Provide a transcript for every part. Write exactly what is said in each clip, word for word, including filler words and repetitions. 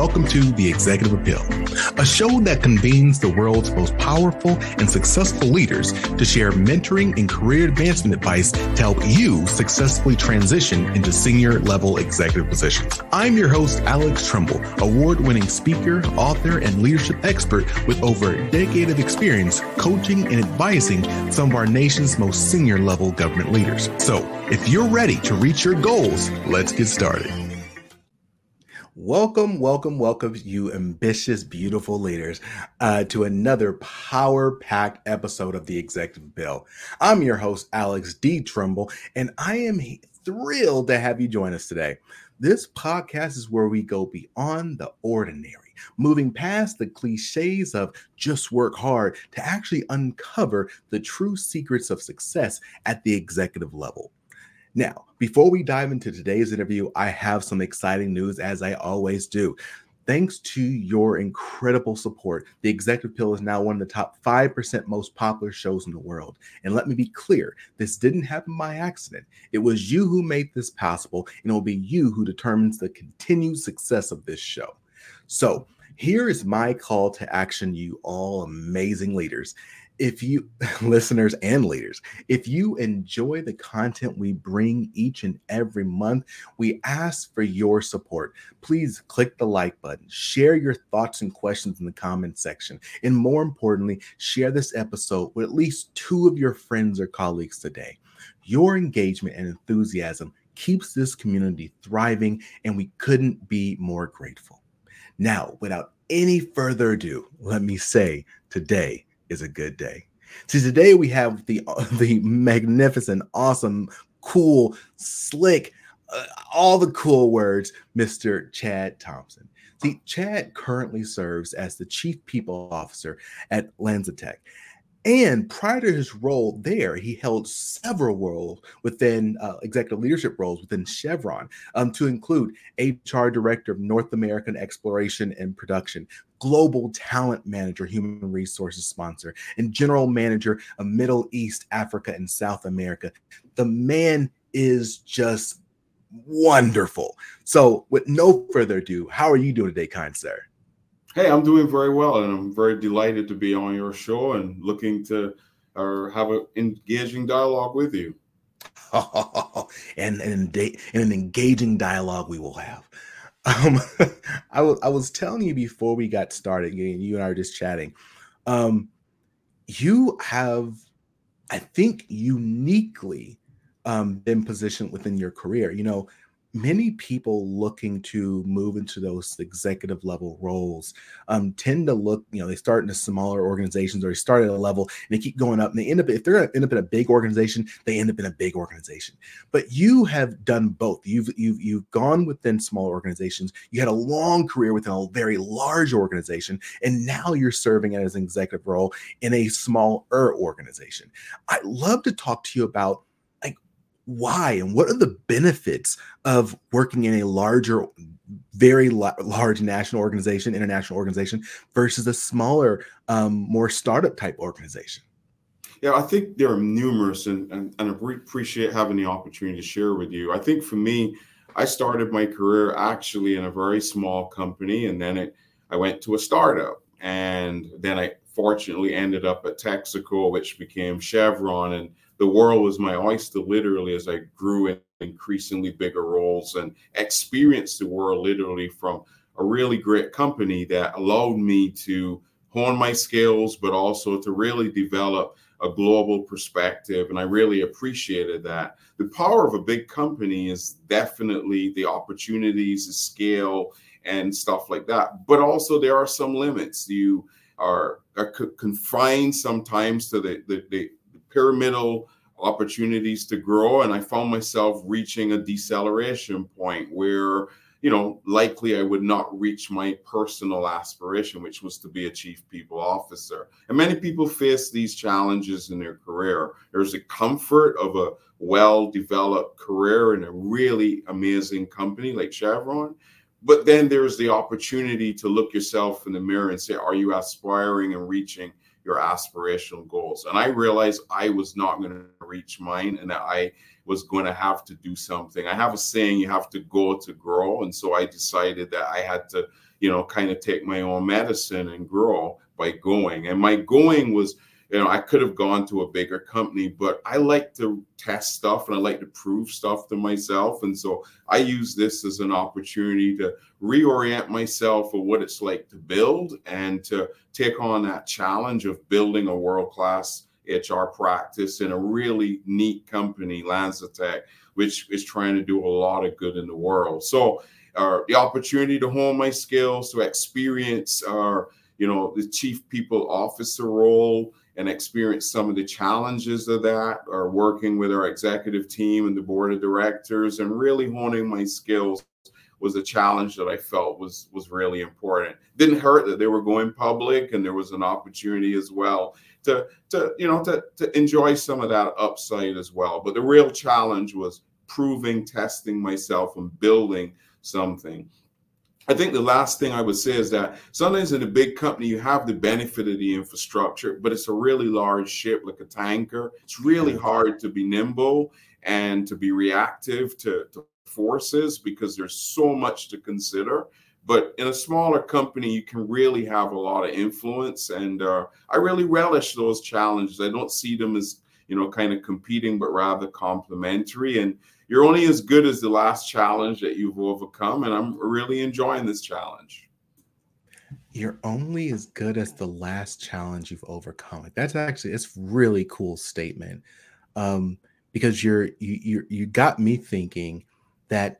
welcome to The Executive Appeal, a show that convenes the world's most powerful and successful leaders to share mentoring and career advancement advice to help you successfully transition into senior level executive positions. I'm your host, Alex Trumbull, award-winning speaker, author, and leadership expert with over a decade of experience coaching and advising some of our nation's most senior level government leaders. So if you're ready to reach your goals, let's get started. Welcome, welcome, welcome, you ambitious, beautiful leaders, uh, to another power-packed episode of The Executive Appeal. I'm your host, Alex D. Trumbull, and I am thrilled to have you join us today. This podcast is where we go beyond the ordinary, moving past the cliches of just work hard to actually uncover the true secrets of success at the executive level. Now, before we dive into today's interview, I have some exciting news, as I always do. Thanks to your incredible support, The Executive Appeal is now one of the top five percent most popular shows in the world. And let me be clear, this didn't happen by accident. It was you who made this possible, and it will be you who determines the continued success of this show. So here is my call to action, you all amazing leaders. If you, listeners and leaders, if you enjoy the content we bring each and every month, we ask for your support. Please click the like button, share your thoughts and questions in the comment section, and more importantly, share this episode with at least two of your friends or colleagues today. Your engagement and enthusiasm keeps this community thriving, and we couldn't be more grateful. Now, without any further ado, let me say today is a good day. See, today we have the the magnificent, awesome, cool, slick, uh, all the cool words, Mister Chad Thompson. See, Chad currently serves as the Chief People Officer at LanzaTech. And prior to his role there, he held several roles within uh, executive leadership roles within Chevron, um, to include H R Director of North American Exploration and Production, Global Talent Manager, Human Resources Sponsor, and General Manager of Middle East, Africa, and South America. The man is just wonderful. So with no further ado, how are you doing today, kind sir? Hey, I'm doing very well, and I'm very delighted to be on your show and looking to uh, have an engaging dialogue with you. Oh, and, and, and an engaging dialogue we will have. Um, I, w- I was telling you before we got started, you, you and I were just chatting, um, you have, I think, uniquely um, been positioned within your career. You know, many people looking to move into those executive level roles um, tend to look, you know, they start in a smaller organizations or they start at a level and they keep going up and they end up, if they're going to end up in a big organization, they end up in a big organization. But you have done both. You've, you've, you've gone within small organizations. You had a long career within a very large organization. And now you're serving as an executive role in a smaller organization. I'd love to talk to you about why and what are the benefits of working in a larger, very la- large national organization, international organization versus a smaller, um, more startup type organization? Yeah, I think there are numerous, and, and, and I re- appreciate having the opportunity to share with you. I think for me, I started my career actually in a very small company, and then it, I went to a startup, and then I fortunately ended up at Texaco, which became Chevron, and the world was my oyster literally as I grew in increasingly bigger roles and experienced the world literally from a really great company that allowed me to hone my skills, but also to really develop a global perspective. And I really appreciated that. The power of a big company is definitely the opportunities, the scale, and stuff like that. But also there are some limits. You are, are confined sometimes to the, the, the pyramidal opportunities to grow. And I found myself reaching a deceleration point where, you know, likely I would not reach my personal aspiration, which was to be a chief people officer. And many people face these challenges in their career. There's a comfort of a well-developed career in a really amazing company like Chevron. But then there's the opportunity to look yourself in the mirror and say, are you aspiring and reaching your aspirational goals. And I realized I was not going to reach mine and that I was going to have to do something. I have a saying, you have to go to grow. And so I decided that I had to, you know, kind of take my own medicine and grow by going. And my going was, you know, I could have gone to a bigger company, but I like to test stuff and I like to prove stuff to myself. And so I use this as an opportunity to reorient myself of what it's like to build and to take on that challenge of building a world-class H R practice in a really neat company, LanzaTech, which is trying to do a lot of good in the world. So uh, the opportunity to hone my skills, to experience our, you know, the chief people officer role, and experience some of the challenges of that, or working with our executive team and the board of directors and really honing my skills was a challenge that I felt was was really important. Didn't hurt that they were going public and there was an opportunity as well to, to you know, to, to enjoy some of that upside as well. But the real challenge was proving, testing myself and building something. I think the last thing I would say is that sometimes in a big company, you have the benefit of the infrastructure, but it's a really large ship like a tanker. It's really hard to be nimble and to be reactive to, to forces because there's so much to consider. But in a smaller company, you can really have a lot of influence. And uh, I really relish those challenges. I don't see them as, you know, kind of competing, but rather complementary. And you're only as good as the last challenge that you've overcome. And I'm really enjoying this challenge. You're only as good as the last challenge you've overcome. That's actually, it's really cool statement. Um, because you're, you, you, you got me thinking that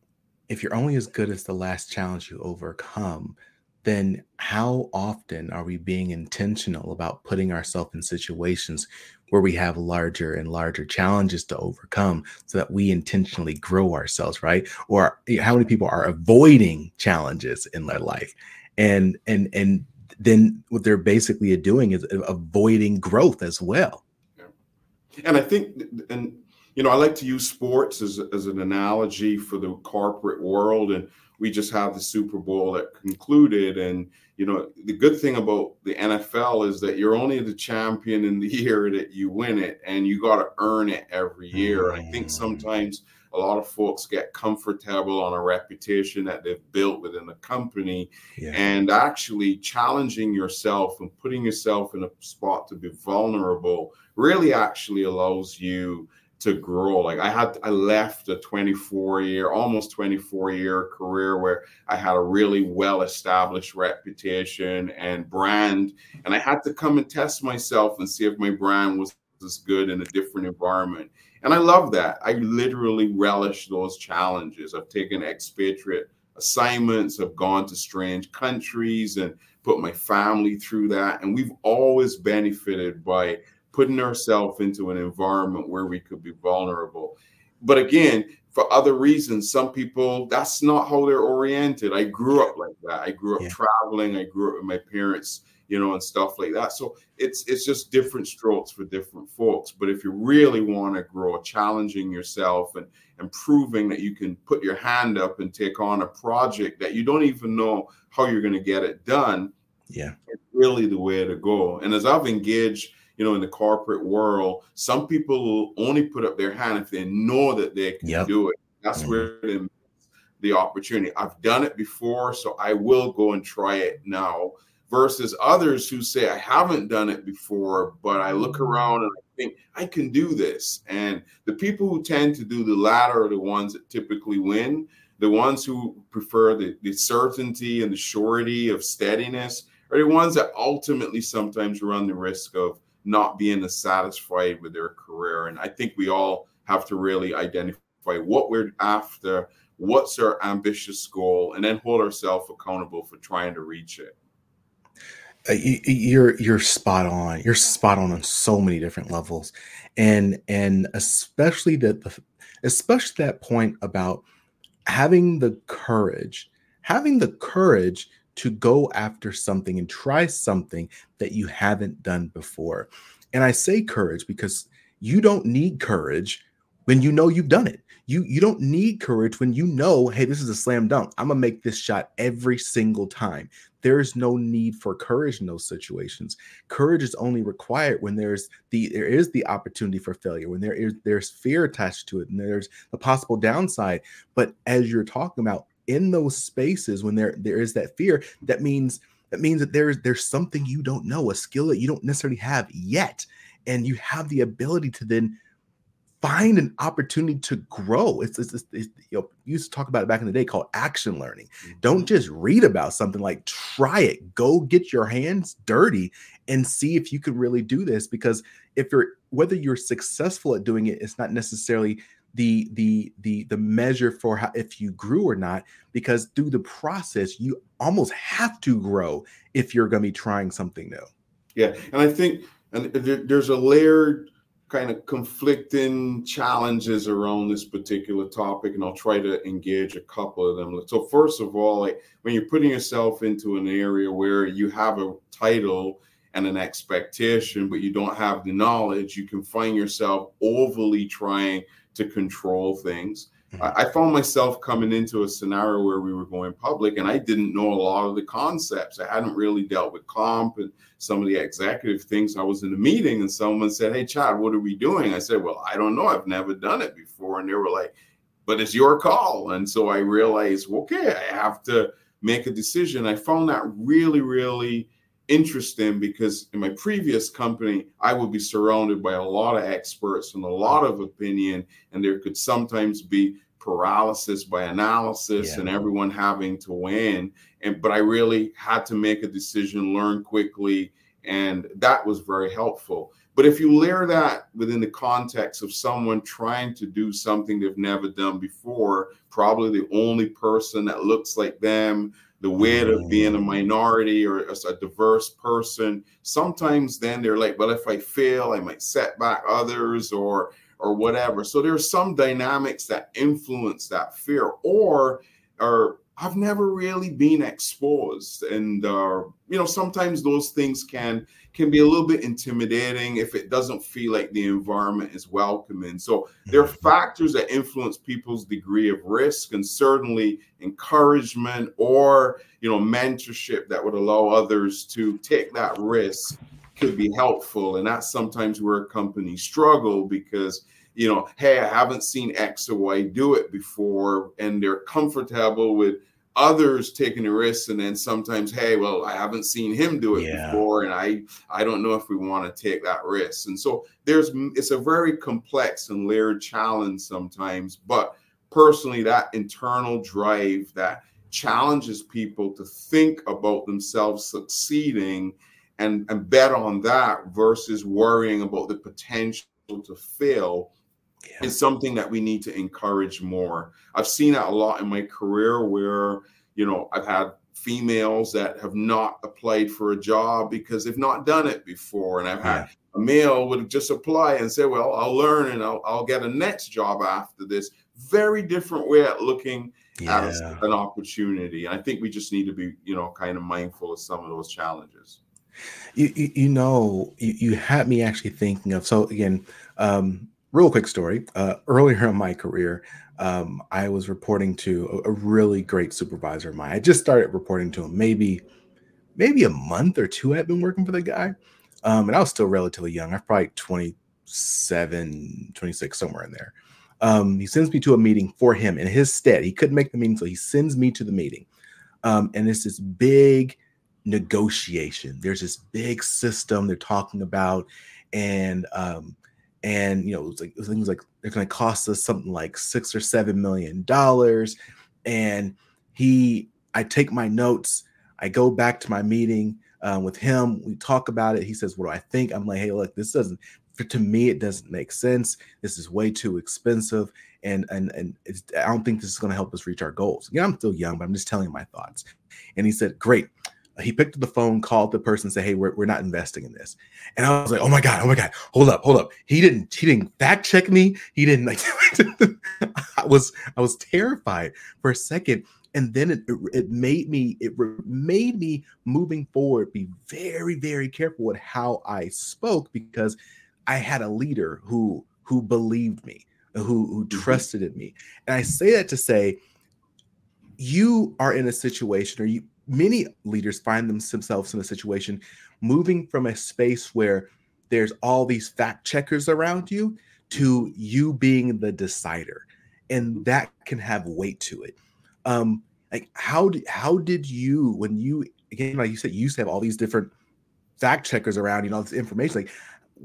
if you're only as good as the last challenge you overcome, then how often are we being intentional about putting ourselves in situations where we have larger and larger challenges to overcome so that we intentionally grow ourselves, right? Or how many people are avoiding challenges in their life? And and and then what they're basically doing is avoiding growth as well. Yeah. And I think, and you know, I like to use sports as, as an analogy for the corporate world. And we just have the Super Bowl that concluded. And, you know, the good thing about the N F L is that you're only the champion in the year that you win it, and you got to earn it every year. And I think sometimes a lot of folks get comfortable on a reputation that they've built within the company. Yeah. And actually challenging yourself and putting yourself in a spot to be vulnerable really actually allows you to grow. Like I had, I left a twenty-four year, almost twenty-four year career where I had a really well-established reputation and brand. And I had to come and test myself and see if my brand was as good in a different environment. And I love that. I literally relish those challenges. I've taken expatriate assignments. I've gone to strange countries and put my family through that. And we've always benefited by putting ourselves into an environment where we could be vulnerable. But again, for other reasons, some people, that's not how they're oriented. I grew up like that. I grew up yeah. traveling. I grew up with my parents, you know, and stuff like that. So it's it's just different strokes for different folks. But if you really want to grow, challenging yourself and, and proving that you can put your hand up and take on a project that you don't even know how you're going to get it done, yeah, it's really the way to go. And as I've engaged, you know, in the corporate world, some people will only put up their hand if they know that they can yep. do it. That's mm-hmm. where they miss the opportunity. I've done it before, so I will go and try it now. Versus others who say, I haven't done it before, but I look around and I think I can do this. And the people who tend to do the latter are the ones that typically win. The ones who prefer the, the certainty and the surety of steadiness are the ones that ultimately sometimes run the risk of not being as satisfied with their career. And I think we all have to really identify what we're after, what's our ambitious goal, and then hold ourselves accountable for trying to reach it. Uh, you, you're you're spot on. You're spot on on so many different levels, and and especially that the especially that point about having the courage, having the courage to go after something and try something that you haven't done before. And I say courage because you don't need courage when you know you've done it. You, you don't need courage when you know, hey, this is a slam dunk. I'm going to make this shot every single time. there's no need for courage in those situations. Courage is only required when there's the there is the opportunity for failure, when there is there's fear attached to it, and there's a possible downside. But as you're talking about, in those spaces when there there is that fear, that means that means that there's there's something you don't know, a skill that you don't necessarily have yet, and you have the ability to then find an opportunity to grow. It's, it's, it's, it's you know, you used to talk about it back in the day called action learning. Mm-hmm. Don't just read about something, like try it. Go get your hands dirty and see if you can really do this. Because if you're whether you're successful at doing it, it's not necessarily the the the the measure for how if you grew or not. Because through the process, you almost have to grow if you're going to be trying something new. Yeah, and I think and there, there's a layered kind of conflicting challenges around this particular topic, and I'll try to engage a couple of them. So first of all, like when you're putting yourself into an area where you have a title and an expectation, but you don't have the knowledge, you can find yourself overly trying to control things. I found myself coming into a scenario where we were going public and I didn't know a lot of the concepts. I hadn't really dealt with comp and some of the executive things. I was in a meeting and someone said, "Hey, Chad, what are we doing?" I said, "Well, I don't know. I've never done it before." And they were like, "But it's your call." And so I realized, okay, I have to make a decision. I found that really, really interesting because in my previous company, I would be surrounded by a lot of experts and a lot of opinion, and there could sometimes be paralysis by analysis yeah. and everyone having to win. And but I really had to make a decision, learn quickly, and that was very helpful. But if you layer that within the context of someone trying to do something they've never done before, probably the only person that looks like them, the weight of being a minority or a diverse person, sometimes then they're like, well, if I fail, I might set back others or or whatever. So there's some dynamics that influence that fear, or or I've never really been exposed. And, uh, you know, sometimes those things can can be a little bit intimidating if it doesn't feel like the environment is welcoming. So there are factors that influence people's degree of risk, and certainly encouragement or, you know, mentorship that would allow others to take that risk could be helpful. And that's sometimes where companies struggle because, you know, hey, I haven't seen X or Y do it before, and they're comfortable with others taking a risk. And then sometimes, hey, well, I haven't seen him do it yeah. before, and I I don't know if we want to take that risk. And so there's it's a very complex and layered challenge sometimes. But personally, that internal drive that challenges people to think about themselves succeeding and, and bet on that versus worrying about the potential to fail yeah. is something that we need to encourage more. I've seen that a lot in my career where, you know, I've had females that have not applied for a job because they've not done it before. And I've had yeah. a male would just apply and say, well, I'll learn and I'll, I'll get a next job after this. Very different way at looking yeah. at an opportunity. And I think we just need to be, you know, kind of mindful of some of those challenges. You, you, you know, you, you had me actually thinking of, so again, um, real quick story. Uh, earlier in my career, um, I was reporting to a, a really great supervisor of mine. I just started reporting to him maybe, maybe a month or two. I'd been working for the guy. Um, and I was still relatively young. I'm probably twenty-seven, twenty-six, somewhere in there. Um, he sends me to a meeting for him in his stead. He couldn't make the meeting, so he sends me to the meeting. Um, and it's this big negotiation. There's this big system they're talking about, and um, and you know, it's like things like they're going to cost us something like six or seven million dollars. And he, I take my notes, I go back to my meeting uh, with him. We talk about it. He says, "What do I think?" I'm like, "Hey, look, this doesn't." To me, it doesn't make sense. This is way too expensive, and and and it's, I don't think this is going to help us reach our goals. Yeah, I'm still young, but I'm just telling you my thoughts. And he said, "Great." He picked up the phone, called the person, and said, "Hey, we're we're not investing in this." And I was like, "Oh my god, oh my god, hold up, hold up." He didn't he didn't fact check me. He didn't like. I was I was terrified for a second. And then it, it made me, it made me moving forward, be very, very careful with how I spoke, because I had a leader who, who believed me, who, who trusted in me. And I say that to say, you are in a situation, or you, many leaders find themselves in a situation moving from a space where there's all these fact checkers around you to you being the decider, and that can have weight to it. Um, like how did how did you, when you, again, like you said, you used to have all these different fact checkers around, you know, this information. Like,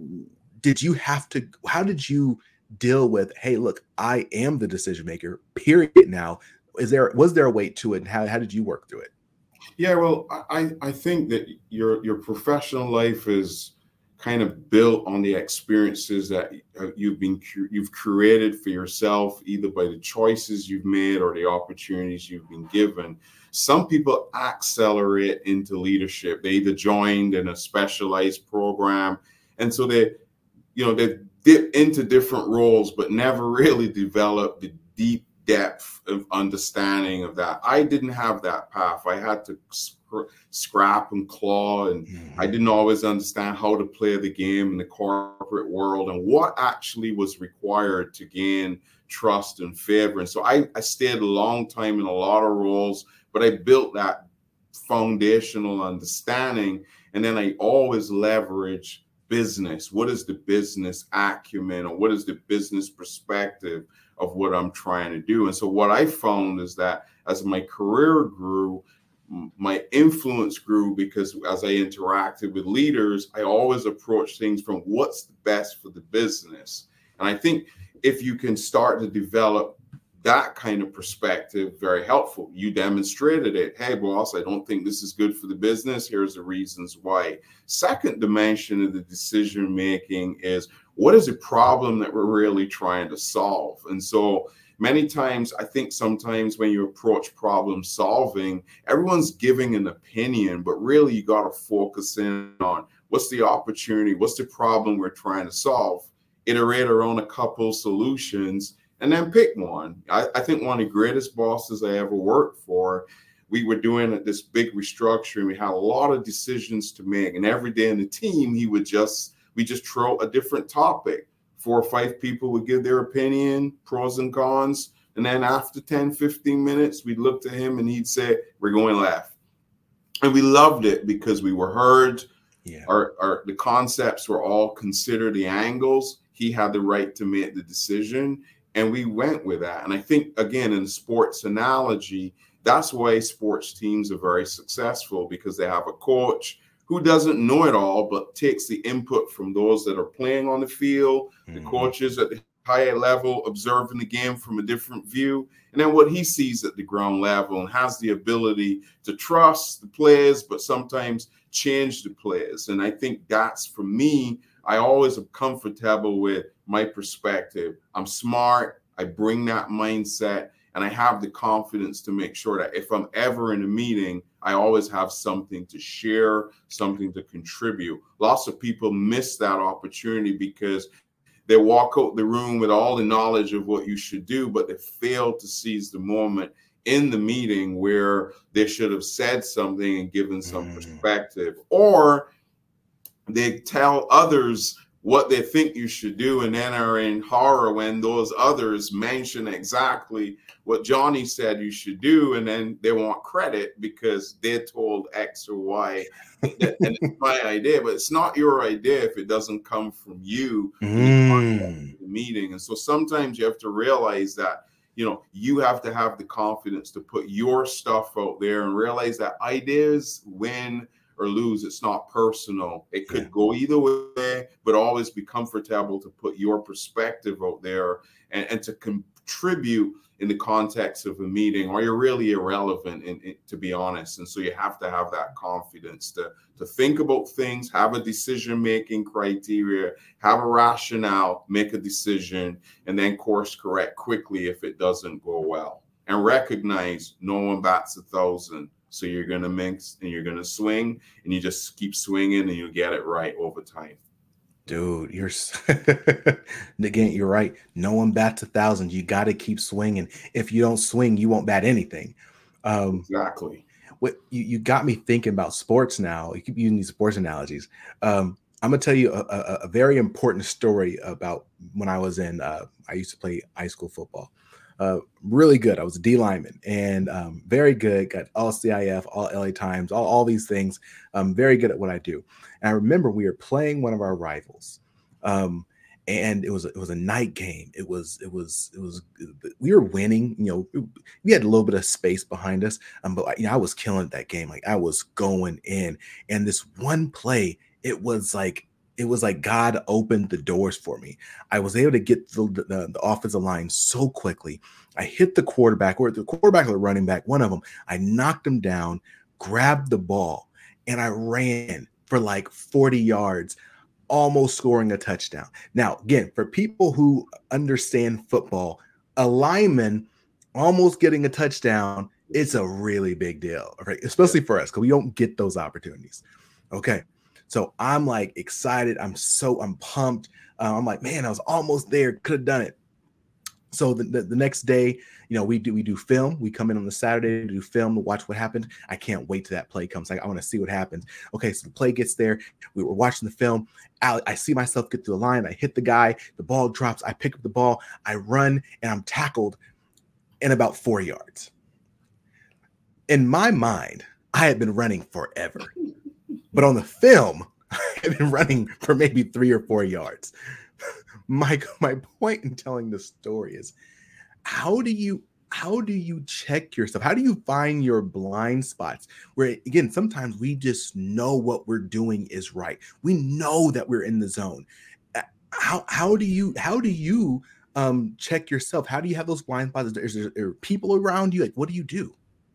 did you have to? How did you deal with? Hey, look, I am the decision maker. Period. Now, is there was there a weight to it, and how how did you work through it? Yeah, well, I, I think that your your professional life is kind of built on the experiences that uh, you've been you've created for yourself, either by the choices you've made or the opportunities you've been given. Some people accelerate into leadership. They either joined in a specialized program, and so they, you know, they dip into different roles, but never really develop the deep depth of understanding of that. I didn't have that path. I had to sc- scrap and claw, and mm-hmm. I didn't always understand how to play the game in the corporate world and what actually was required to gain trust and favor. And so I, I stayed a long time in a lot of roles, but I built that foundational understanding. And then I always leverage business. What is the business acumen, or what is the business perspective of what I'm trying to do? And so what I found is that as my career grew, my influence grew, because as I interacted with leaders, I always approached things from what's the best for the business. And I think if you can start to develop that kind of perspective, very helpful. You demonstrated it. Hey, boss, I don't think this is good for the business. Here's the reasons why. Second dimension of the decision making is, what is a problem that we're really trying to solve? And so many times, I think sometimes when you approach problem solving, everyone's giving an opinion, but really you got to focus in on what's the opportunity, what's the problem we're trying to solve, iterate around a couple solutions, and then pick one. I, I think one of the greatest bosses I ever worked for, we were doing this big restructuring. We had a lot of decisions to make, and every day in the team, he would just, we just throw a different topic. Four or five people would give their opinion, pros and cons. And then after ten, fifteen minutes, we'd look to him and he'd say, we're going left. And we loved it because we were heard. Yeah. Our, our, the concepts were all considered, the angles. He had the right to make the decision. And we went with that. And I think, again, in the sports analogy, that's why sports teams are very successful, because they have a coach who doesn't know it all, but takes the input from those that are playing on the field, mm-hmm. the coaches at the higher level observing the game from a different view, and then what he sees at the ground level, and has the ability to trust the players, but sometimes change the players. And I think that's, for me, I always am comfortable with my perspective. I'm smart. I bring that mindset, and I have the confidence to make sure that if I'm ever in a meeting, I always have something to share, something to contribute. Lots of people miss that opportunity because they walk out the room with all the knowledge of what you should do, but they fail to seize the moment in the meeting where they should have said something and given some mm. perspective. Or they tell others what they think you should do, and then are in horror when those others mention exactly what Johnny said you should do, and then they want credit because they're told X or Y, and it's my idea, but it's not your idea if it doesn't come from you in the meeting. And so sometimes you have to realize that, you know, you have to have the confidence to put your stuff out there and realize that ideas win or lose. It's not personal. It could yeah. go either way, but always be comfortable to put your perspective out there and, and to contribute in the context of a meeting, or you're really irrelevant, in, in, to be honest. And so you have to have that confidence to, to think about things, have a decision-making criteria, have a rationale, make a decision, and then course correct quickly if it doesn't go well. And recognize no one bats a thousand. So you're going to mix and you're going to swing, and you just keep swinging and you get it right over time. Dude, you're again, you're right. No one bats a thousand. You got to keep swinging. If you don't swing, you won't bat anything. Um, exactly. What you, you got me thinking about sports now. You keep using these sports analogies. Um, I'm going to tell you a, a, a very important story about when I was in, uh, I used to play high school football. uh, really good. I was a D lineman and um, very good. Got all C I F, all L A Times, all, all these things. I'm very good at what I do. And I remember we were playing one of our rivals. Um, and it was it was a night game. It was it was it was we were winning. You know, we had a little bit of space behind us, um, but you know, I was killing that game. Like I was going in, and this one play, it was like it was like God opened the doors for me. I was able to get the, the, the offensive line so quickly. I hit the quarterback, or the quarterback or the running back, one of them. I knocked him down, grabbed the ball, and I ran for like forty yards, almost scoring a touchdown. Now, again, for people who understand football, a lineman almost getting a touchdown, it's a really big deal, right? Especially for us, because we don't get those opportunities. Okay. So I'm like excited. I'm so, I'm pumped. Uh, I'm like, man, I was almost there. Could have done it. So the, the, the next day, you know, we do we do film. We come in on the Saturday to do film to watch what happened. I can't wait till that play comes. Like I want to see what happens. Okay, so the play gets there. We were watching the film. I, I see myself get to the line. I hit the guy. The ball drops. I pick up the ball. I run, and I'm tackled in about four yards. In my mind, I had been running forever, but on the film, I had been running for maybe three or four yards. My my point in telling the story is, how do you how do you check yourself? How do you find your blind spots? Where again, sometimes we just know what we're doing is right. We know that we're in the zone. How how do you how do you um, check yourself? How do you have those blind spots? Is there, is there people around you? Like, what do you do?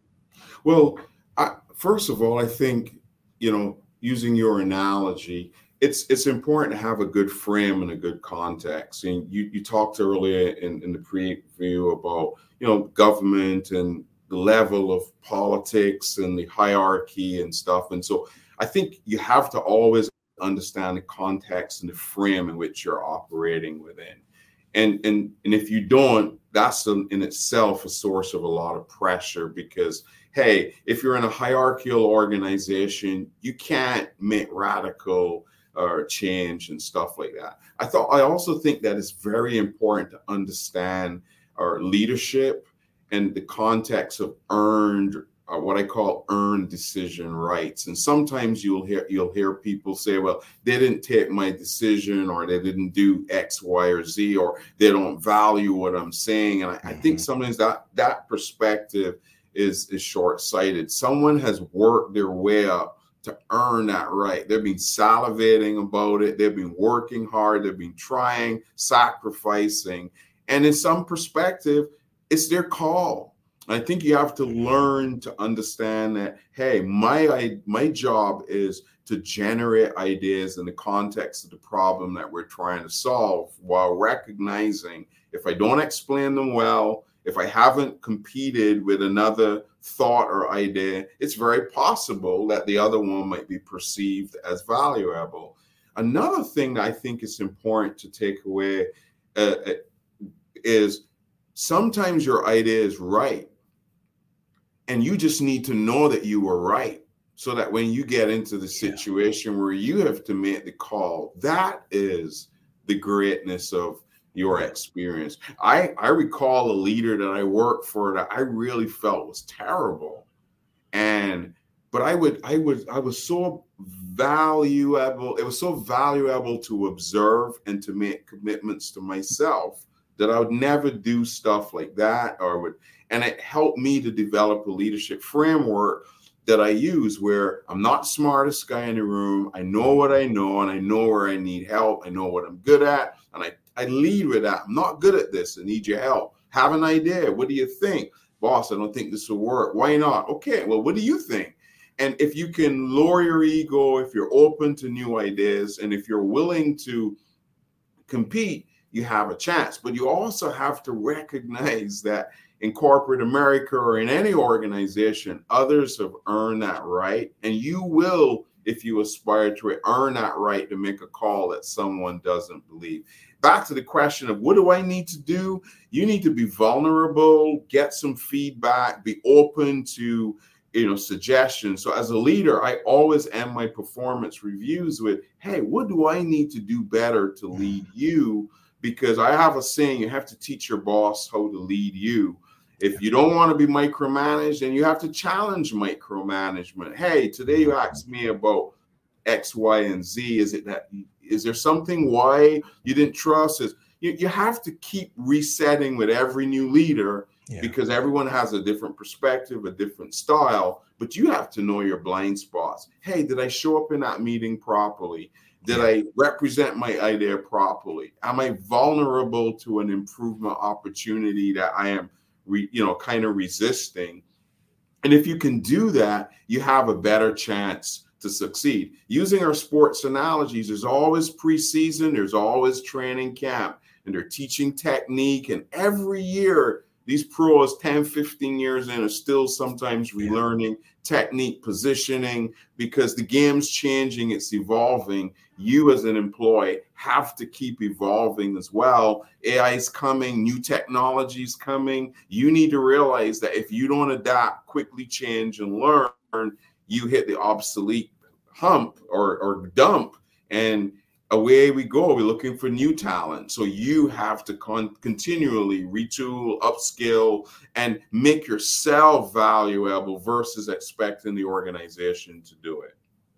Well, I, first of all, I think, you know, using your analogy, it's it's important to have a good frame and a good context. And you, you talked earlier in, in the preview about, you know, government and the level of politics and the hierarchy and stuff. And so I think you have to always understand the context and the frame in which you're operating within. And and and if you don't, that's in itself a source of a lot of pressure because, hey, if you're in a hierarchical organization, you can't make radical or change and stuff like that. I thought I also think that it's very important to understand our leadership and the context of earned, or what I call earned decision rights. And sometimes you'll hear you'll hear people say, well, they didn't take my decision, or they didn't do X, Y, or Z, or they don't value what I'm saying. And I, mm-hmm. I think sometimes that that perspective is is short-sighted. Someone has worked their way up to earn that right. They've been salivating about it. They've been working hard. They've been trying, sacrificing. And in some perspective, it's their call. I think you have to learn to understand that, hey, my my job is to generate ideas in the context of the problem that we're trying to solve, while recognizing if I don't explain them well, if I haven't competed with another thought or idea, it's very possible that the other one might be perceived as valuable. Another thing that I think is important to take away uh, is sometimes your idea is right, and you just need to know that you were right, so that when you get into the situation yeah. where you have to make the call, that is the greatness of your experience. I, I recall a leader that I worked for that I really felt was terrible. And, but I would, I would, I was so valuable. It was so valuable to observe and to make commitments to myself that I would never do stuff like that, or would, and it helped me to develop a leadership framework that I use where I'm not the smartest guy in the room. I know what I know, and I know where I need help. I know what I'm good at, and I I lead with that. I'm not good at this. I need your help. Have an idea. What do you think? Boss, I don't think this will work. Why not? Okay, well, what do you think? And if you can lower your ego, if you're open to new ideas, and if you're willing to compete, you have a chance. But you also have to recognize that in corporate America or in any organization, others have earned that right. And you will, if you aspire to it, earn that right to make a call that someone doesn't believe. Back to the question of what do I need to do? You need to be vulnerable, get some feedback, be open to, you know, suggestions. So as a leader, I always end my performance reviews with, hey, what do I need to do better to lead you? because I have a saying, you have to teach your boss how to lead you. If you don't want to be micromanaged, then you have to challenge micromanagement. Hey, today you asked me about X, Y, and Z. Is it that, is there something why you didn't trust? Is you, you have to keep resetting with every new leader, yeah, because everyone has a different perspective, a different style, but you have to know your blind spots. Hey, did I show up in that meeting properly? Did yeah. I represent my idea properly? Am I vulnerable to an improvement opportunity that I am, re, you know, kind of resisting? And if you can do that, you have a better chance to succeed. Using our sports analogies, there's always preseason, there's always training camp, and they're teaching technique. And every year, these pros ten, fifteen years in are still sometimes relearning yeah. technique, positioning, because the game's changing, it's evolving. You as an employee have to keep evolving as well. A I is coming, new technology is coming. You need to realize that if you don't adapt, quickly change, and learn, you hit the obsolete hump or, or dump, and away we go. We're looking for new talent. So you have to con- continually retool, upskill, and make yourself valuable versus expecting the organization to do it.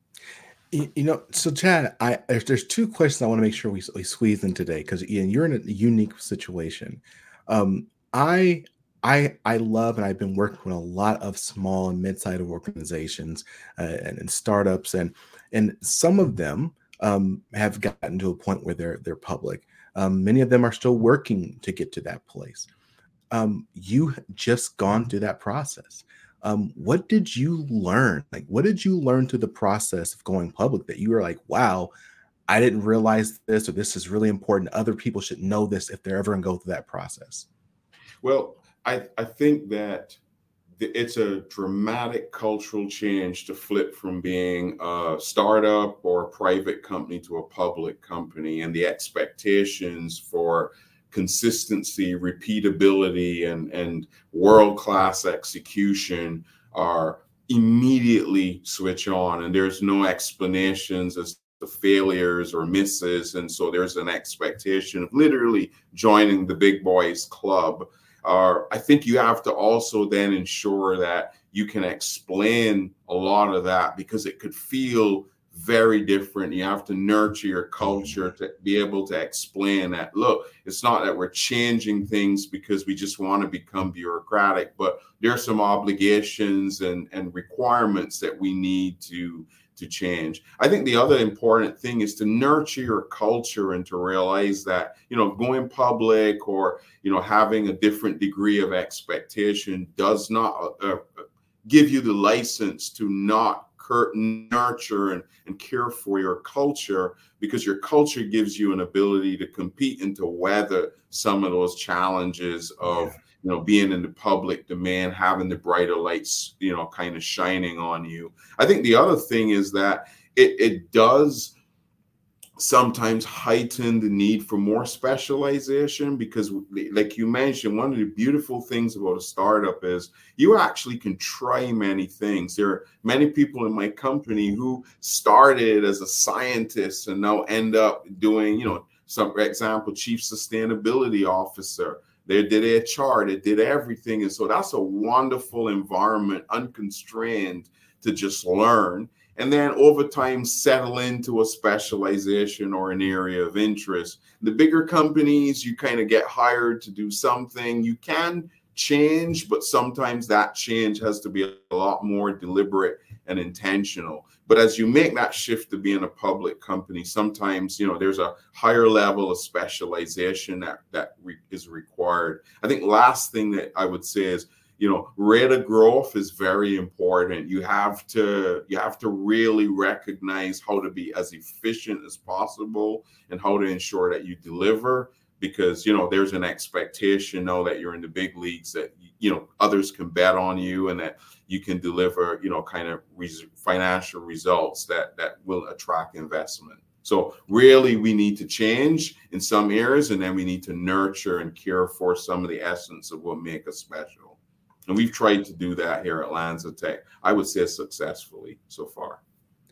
You, you know, so Chad, I there's, there's two questions I want to make sure we, we squeeze in today, because Ian, you're in a unique situation. Um, I I I love, and I've been working with a lot of small and mid-sized organizations uh, and, and startups, and and some of them um, have gotten to a point where they're they're public. Um, many of them are still working to get to that place. Um, you just gone through that process. Um, what did you learn? Like, what did you learn through the process of going public that you were like, wow, I didn't realize this, or this is really important. Other people should know this if they're ever going to go through that process? Well, I, I think that it's a dramatic cultural change to flip from being a startup or a private company to a public company, and the expectations for consistency, repeatability, and, and world-class execution are immediately switch on, and there's no explanations as to failures or misses. And so there's an expectation of literally joining the big boys club. Uh, I think you have to also then ensure that you can explain a lot of that, because it could feel very different. You have to nurture your culture to be able to explain that, look, it's not that we're changing things because we just want to become bureaucratic, but there are some obligations and, and requirements that we need to to change. I think the other important thing is to nurture your culture and to realize that, you know, going public or, you know, having a different degree of expectation does not uh, give you the license to not nurture and, and care for your culture, because your culture gives you an ability to compete and to weather some of those challenges of, yeah. you know, being in the public domain, having the brighter lights, you know, kind of shining on you. I think the other thing is that it, it does sometimes heighten the need for more specialization, because like you mentioned, one of the beautiful things about a startup is you actually can try many things. There are many people in my company who started as a scientist and now end up doing, you know, some, for example, chief sustainability officer. They did H R, they did everything. And so that's a wonderful environment, unconstrained, to just learn. And then over time, settle into a specialization or an area of interest. The bigger companies, you kind of get hired to do something. You can change, but sometimes that change has to be a lot more deliberate and intentional. But as you make that shift to being a public company, sometimes, you know, there's a higher level of specialization that, that re- is required. I think last thing that I would say is, you know, rate of growth is very important. You have to you have to really recognize how to be as efficient as possible and how to ensure that you deliver, because, you know, there's an expectation now that you're in the big leagues that, you know, others can bet on you and that you can deliver, you know, kind of res- financial results that that will attract investment. So really, we need to change in some areas, and then we need to nurture and care for some of the essence of what make us special. And we've tried to do that here at LanzaTech, I would say successfully so far.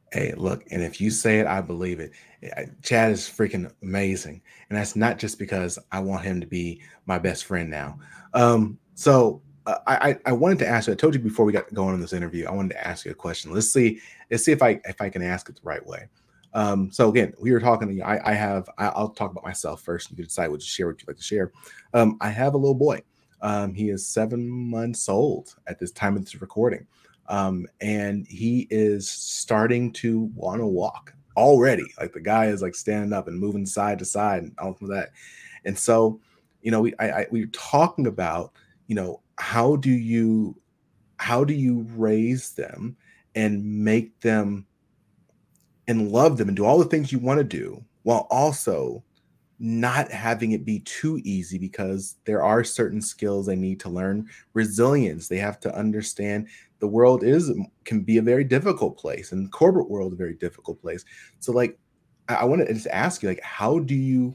Hey, look, and if you say it, I believe it. Eh, Chad is freaking amazing, and that's not just because I want him to be my best friend now. Um, so uh, I, I I wanted to ask you. I told you before we got going on this interview. I wanted to ask you a question. Let's see. Let's see if I if I can ask it the right way. Um, so again, we were talking. I, I have. I, I'll talk about myself first. You can decide what to share. What you'd like to share. Um, I have a little boy. Um, he is seven months old at this time of this recording, um, and he is starting to want to walk already. Like the guy is like standing up and moving side to side and all of that. And so, you know, we I, I we were talking about, you know, how do you how do you raise them and make them and love them and do all the things you want to do while also not having it be too easy, because there are certain skills they need to learn. Resilience, they have to understand the world is can be a very difficult place, and the corporate world a very difficult place. So like i, I want to just ask you, like, how do you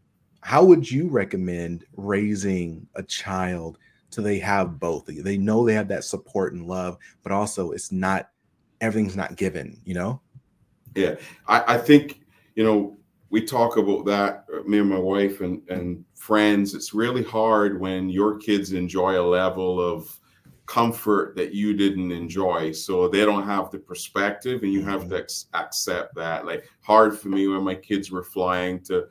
how would you recommend raising a child so they have both? They know they have that support and love, but also it's not everything's not given, you know? Yeah, I, I think, you know, we talk about that, uh, me and my wife and, and friends. It's really hard when your kids enjoy a level of comfort that you didn't enjoy. So they don't have the perspective, and you have Mhm. to ex- accept that. Like, hard for me when my kids were flying to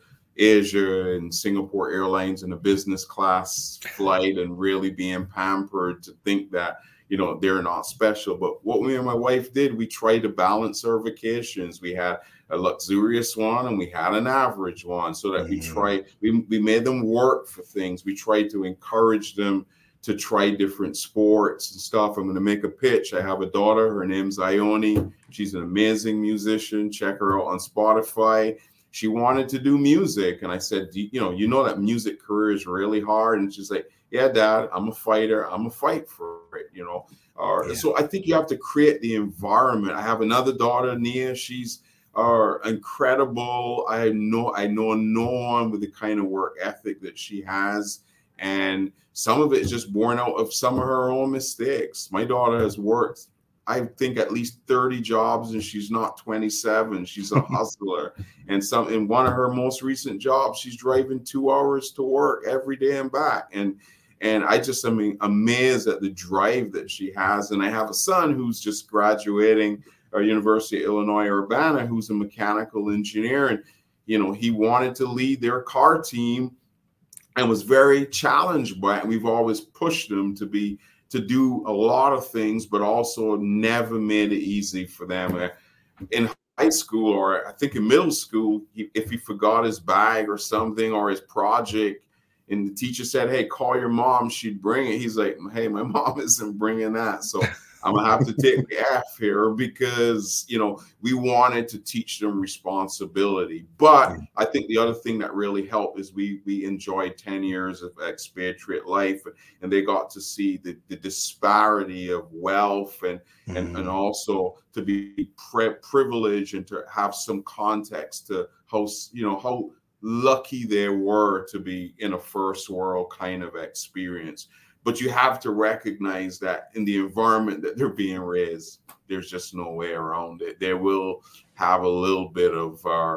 Asia and Singapore Airlines in a business class flight and really being pampered, to think that, you know, they're not special. But what me and my wife did, we tried to balance our vacations. We had a luxurious one and we had an average one, so that we Mhm. try we, we made them work for things. We tried to encourage them to try different sports and stuff. I'm going to make a pitch. I have a daughter. Her name's Ione. She's an amazing musician. Check her out on Spotify. She wanted to do music, and I said, "Do you you know, you know that music career is really hard." And she's like, "Yeah, Dad, I'm a fighter. I'm a fight for it." You know, uh, Yeah. so I think you have to create the environment. I have another daughter, Nia. She's uh, incredible. I know I know no one with the kind of work ethic that she has, and some of it is just born out of some of her own mistakes. My daughter has worked, I think, at least thirty jobs, and she's not twenty-seven. She's a hustler. And some in one of her most recent jobs, she's driving two hours to work every day and back. And and I just, I mean, amazed at the drive that she has. And I have a son who's just graduating uh, University of Illinois Urbana, who's a mechanical engineer, and you know, he wanted to lead their car team and was very challenged by it. And we've always pushed him to be to do a lot of things, but also never made it easy for them. Uh, In high school, or I think in middle school, he, if he forgot his bag or something, or his project, and the teacher said, "Hey, call your mom, she'd bring it." He's like, "Hey, my mom isn't bringing that, so I'm gonna have to take the F here," because, you know, we wanted to teach them responsibility. But Yeah. I think the other thing that really helped is we we enjoyed ten years of expatriate life, and they got to see the, the disparity of wealth, and and and Mhm. also to be pre- privileged and to have some context to how, you know, how lucky they were to be in a first world kind of experience. But you have to recognize that in the environment that they're being raised, there's just no way around it. They will have a little bit of uh,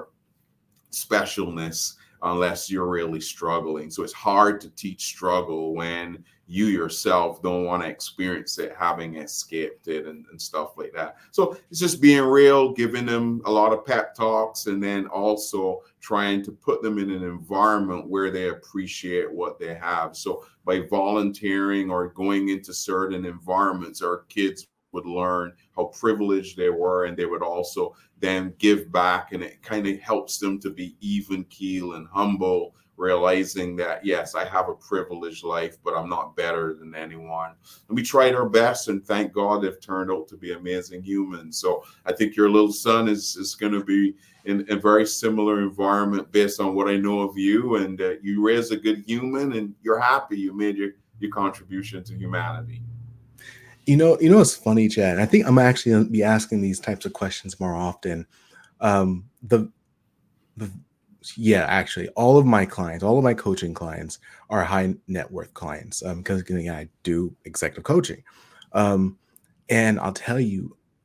specialness unless you're really struggling. So it's hard to teach struggle when you yourself don't want to experience it, having escaped it, and, and stuff like that. So it's just being real, giving them a lot of pep talks, and then also trying to put them in an environment where they appreciate what they have. So by volunteering or going into certain environments, our kids would learn how privileged they were, and they would also then give back, and it kind of helps them to be even keel and humble, realizing that, yes, I have a privileged life, but I'm not better than anyone. And we tried our best, and thank God they've turned out to be amazing humans. So I think your little son is is going to be in a very similar environment based on what I know of you, and uh, you raise a good human, and you're happy you made your your contribution to humanity. You know, you know what's funny, Chad? I think I'm actually gonna be asking these types of questions more often. Um, the the yeah, actually, all of my clients, all of my coaching clients are high net worth clients. Um, because again, I do executive coaching. Um, and I'll tell you,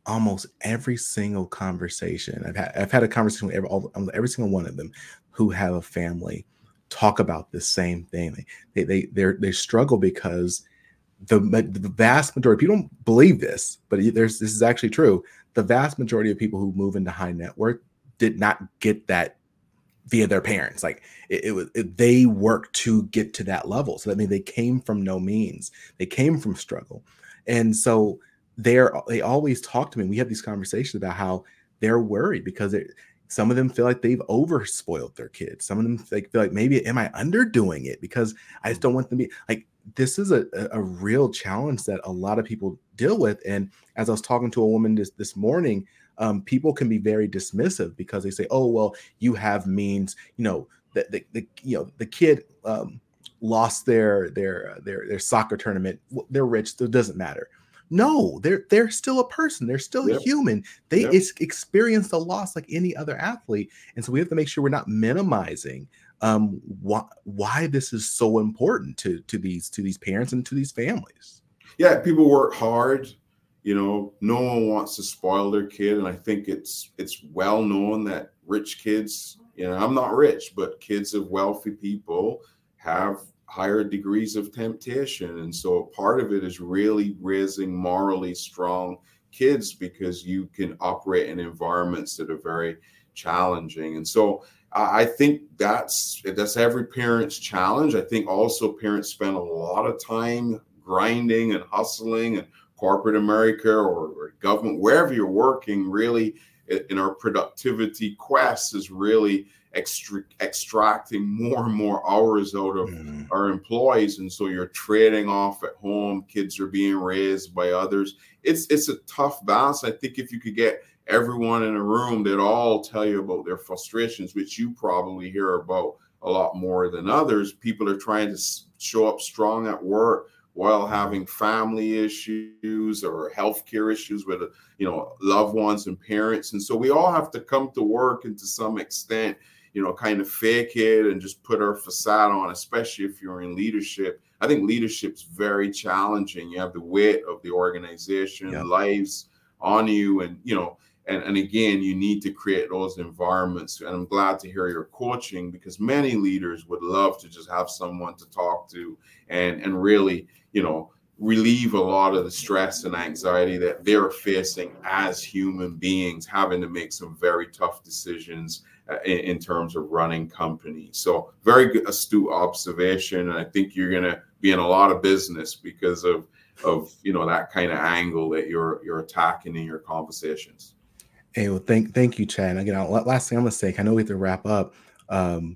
almost every single conversation I've had, I've had a conversation with every, all, every single one of them who have a family talk about the same thing. They they they they struggle because the, the vast majority, people don't believe this, but there's this is actually true. The vast majority of people who move into high net worth did not get that via their parents. Like it, it was, it, they worked to get to that level. So that means they came from no means. They came from struggle, and so they're they always talk to me. We have these conversations about how they're worried because it, some of them feel like they've overspoiled their kids. Some of them like, feel like maybe am I underdoing it because I just don't want them to be like. This is a, a real challenge that a lot of people deal with. And as I was talking to a woman this, this morning, um, people can be very dismissive because they say, oh, well, you have means, you know, the, the, the you know, the kid um, lost their, their, their, their soccer tournament. They're rich. So it doesn't matter. No, they're, they're still a person. They're still yep. human. They yep. is, experience the loss like any other athlete. And so we have to make sure we're not minimizing um why why this is so important to to these to these parents and to these families. Yeah, people work hard, you know, no one wants to spoil their kid, and I think it's it's well known that rich kids, you know, I'm not rich, but kids of wealthy people have higher degrees of temptation, and so part of it is really raising morally strong kids because you can operate in environments that are very challenging. And so I think that's that's every parent's challenge. I think also parents spend a lot of time grinding and hustling, and corporate America or, or government, wherever you're working, really in our productivity quest is really extra, extracting more and more hours out of mm. our employees. And so you're trading off at home. Kids are being raised by others. It's it's a tough balance. I think if you could get everyone in a room that all tell you about their frustrations, which you probably hear about a lot more than others. People are trying to show up strong at work while having family issues or healthcare issues with, you know, loved ones and parents. And so we all have to come to work and to some extent, you know, kind of fake it and just put our facade on, especially if you're in leadership. I think leadership's very challenging. You have the weight of the organization, yep. lives on you, and, you know, And, and again, you need to create those environments. And I'm glad to hear your coaching, because many leaders would love to just have someone to talk to and, and really, you know, relieve a lot of the stress and anxiety that they're facing as human beings, having to make some very tough decisions uh, in, in terms of running companies. So very good, astute observation. And I think you're going to be in a lot of business because of, of, you know, that kind of angle that you're, you're attacking in your conversations. Hey, well, thank thank you, Chad. And again, last thing I'm gonna say, I know we have to wrap up. Um,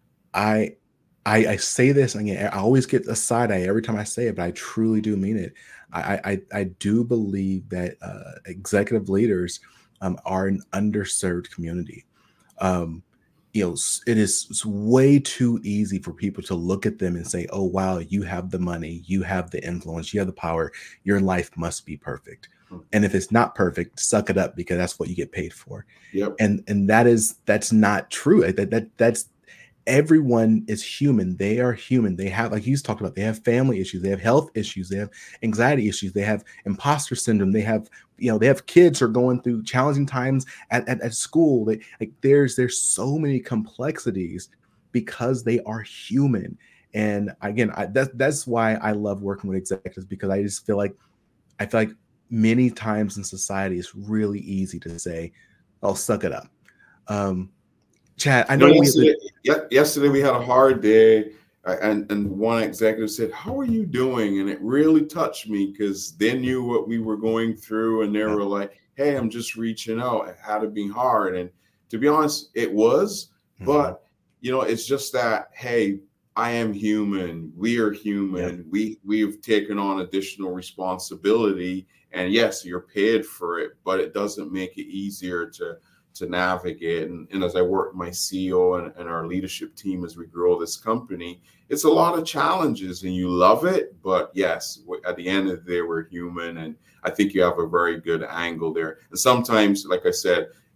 I, I I say this, and again, I always get a side eye every time I say it, but I truly do mean it. I I, I do believe that uh, executive leaders um, are an underserved community. Um, you know, it is it's way too easy for people to look at them and say, "Oh, wow, you have the money, you have the influence, you have the power. Your life must be perfect." And if it's not perfect, suck it up, because that's what you get paid for. Yep. And and that is that's not true. That that that's everyone is human. They are human. They have, like you talked about, they have family issues, they have health issues, they have anxiety issues, they have imposter syndrome, they have, you know, they have kids who are going through challenging times at, at, at school. They, like there's there's so many complexities because they are human. And again, I, that, that's why I love working with executives, because I just feel like I feel like many times in society, it's really easy to say, "Oh, suck it up." Um, Chad, I know you know, we yesterday, the- yesterday we had a hard day, and and one executive said, "How are you doing?" And it really touched me, because they knew what we were going through, and they yeah. were like, "Hey, I'm just reaching out." It had to be hard, and to be honest, it was. Mm-hmm. But you know, it's just that, hey, I am human. We are human. Yeah. We we've taken on additional responsibility. And yes, you're paid for it, but it doesn't make it easier to, to navigate. And, and as I work with my C E O and, and our leadership team as we grow this company, it's a lot of challenges, and you love it. But yes, at the end of the day, we're human. And I think you have a very good angle there. And sometimes, like I said,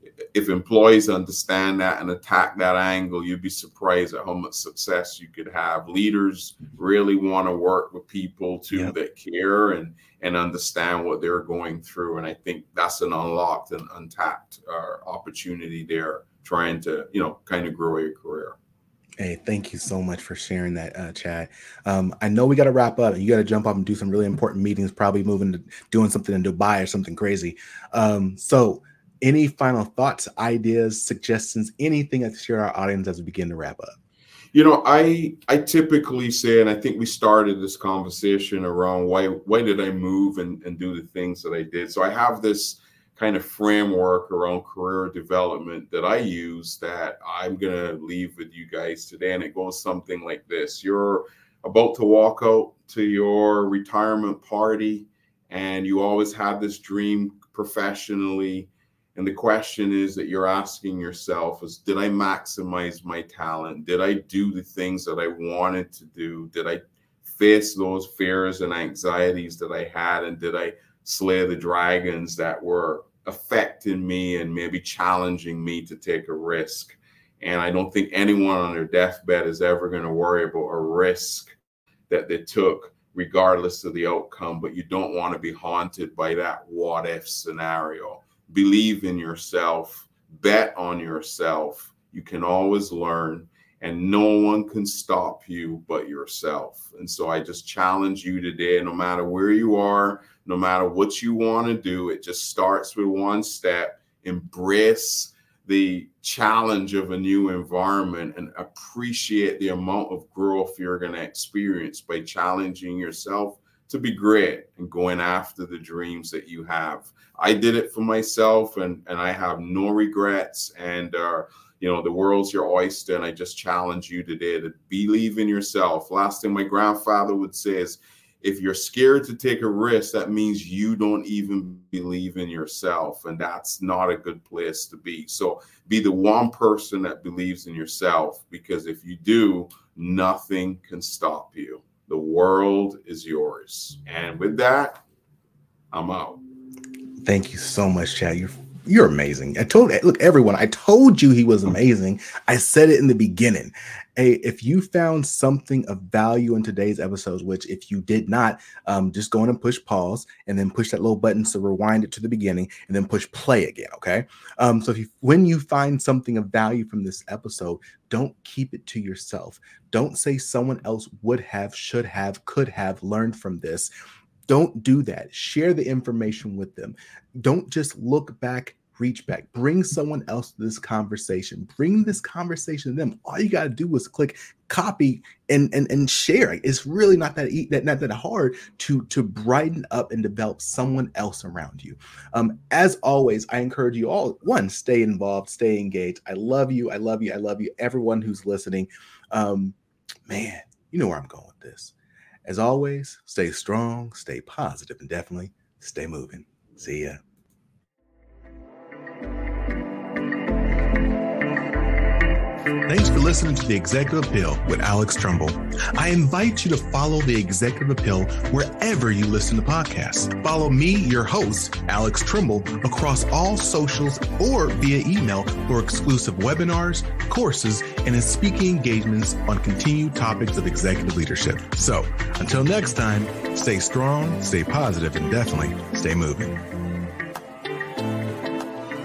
if employees understand that and attack that angle, you'd be surprised at how much success you could have. Leaders really want to work with people too yep. that care and and understand what they're going through. And I think that's an unlocked and untapped uh, opportunity there, trying to, you know, kind of grow your career. Hey, thank you so much for sharing that, uh, Chad. Um, I know we got to wrap up and you got to jump off and do some really important meetings, probably moving to doing something in Dubai or something crazy. Um, so any final thoughts, ideas, suggestions, anything to share our audience as we begin to wrap up? You know, I I typically say, and I think we started this conversation around why why did I move and, and do the things that I did. So I have this kind of framework around career development that I use that I'm going to leave with you guys today. And it goes something like this. You're about to walk out to your retirement party and you always had this dream professionally. And the question is that you're asking yourself is, did I maximize my talent? Did I do the things that I wanted to do? Did I face those fears and anxieties that I had? And did I slay the dragons that were affecting me and maybe challenging me to take a risk? And I don't think anyone on their deathbed is ever going to worry about a risk that they took, regardless of the outcome. But you don't want to be haunted by that what if scenario. Believe in yourself, bet on yourself. You can always learn, and no one can stop you but yourself. And so I just challenge you today, no matter where you are, no matter what you want to do, it just starts with one step. Embrace the challenge of a new environment and appreciate the amount of growth you're going to experience by challenging yourself to be great and going after the dreams that you have. I did it for myself, and, and I have no regrets. And, uh, you know, the world's your oyster. And I just challenge you today to believe in yourself. Last thing my grandfather would say is, if you're scared to take a risk, that means you don't even believe in yourself. And that's not a good place to be. So be the one person that believes in yourself, because if you do, nothing can stop you. The world is yours. And with that, I'm out. Thank you so much, Chad. You're you're amazing. I told look, everyone, I told you he was amazing. I said it in the beginning. Hey, if you found something of value in today's episodes, which if you did not, um, just go in and push pause and then push that little button to rewind it to the beginning and then push play again. Okay. Um, so if you, when you find something of value from this episode, don't keep it to yourself. Don't say someone else would have, should have, could have learned from this. Don't do that. Share the information with them. Don't just look back, reach back. Bring someone else to this conversation. Bring this conversation to them. All you got to do is click copy and, and, and share. It's really not that, that not that hard to, to brighten up and develop someone else around you. Um, as always, I encourage you all, one, stay involved, stay engaged. I love you. I love you. I love you. Everyone who's listening. Um, man, you know where I'm going with this. As always, stay strong, stay positive, and definitely stay moving. See ya. Thanks for listening to The Executive Appeal with Alex Trumbull. I invite you to follow The Executive Appeal wherever you listen to podcasts. Follow me, your host, Alex Trumbull, across all socials or via email for exclusive webinars, courses, and in speaking engagements on continued topics of executive leadership. So until next time, stay strong, stay positive, and definitely stay moving.